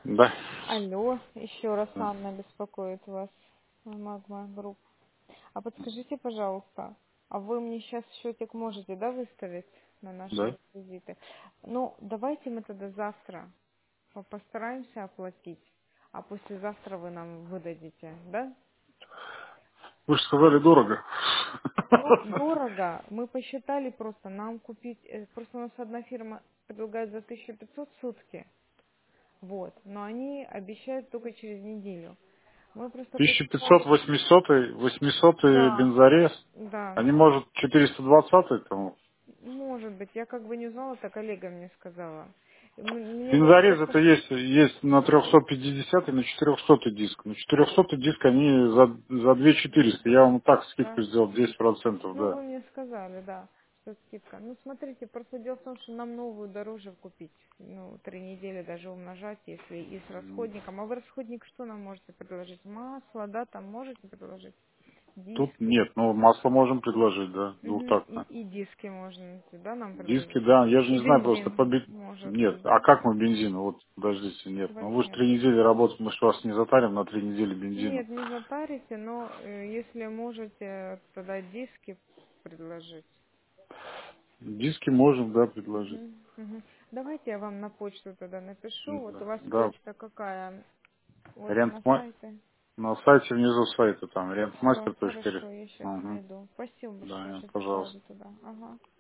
Да. Алло, еще раз Анна беспокоит вас, Магма Групп. А подскажите, пожалуйста, а вы мне сейчас счетик можете, да, выставить на наши Да. реквизиты? Ну, давайте мы тогда завтра постараемся оплатить, а послезавтра вы нам выдадите, да? Вы же сказали дорого. Ну, дорого. Мы посчитали просто, нам купить, просто у нас одна фирма предлагает за 1500 сутки, вот, но они обещают только через неделю. Мы просто посчитали. 1500, 800, 800 Да, бензорез. да, Они, может, 420 тому. может быть. Я как бы не узнала, так коллега мне сказала. Мне было Бензорез просто... это есть на 350 и на 400 диск. На 400 диск они за 2400. Я вам так скидку Да? сделал 10%, Ну, да. вы мне сказали, да, что скидка. Ну, смотрите, просто дело в том, что нам новую дороже купить. Ну, 3 недели даже умножать, если и с расходником. А вы расходник что нам можете предложить? Масло, да, там можете предложить? Тут Диски. нет, но масло можем предложить, да, Мгм. двухтактно. И диски можно, да, нам Диски, предложить? да, я же И не знаю просто бензин, по может Нет, быть, а да? как мы бензину? Вот, подождите, нет. Ну Давайте вы же я 3 недели посчитаю. работаете, мы же вас не затарим на 3 недели бензину. Нет, не затарите, но если можете, тогда диски предложить. Диски можем, да, предложить. Мгм, мгм. Давайте я вам на почту тогда напишу. Вот у вас Да, почта какая? Вот на рентма... сайте. на сайте внизу сайта там, Все, rentmaster.ru. хорошо, я сейчас Угу. найду. Спасибо большое, Да, сейчас пожалуйста. отправлю туда. Ага.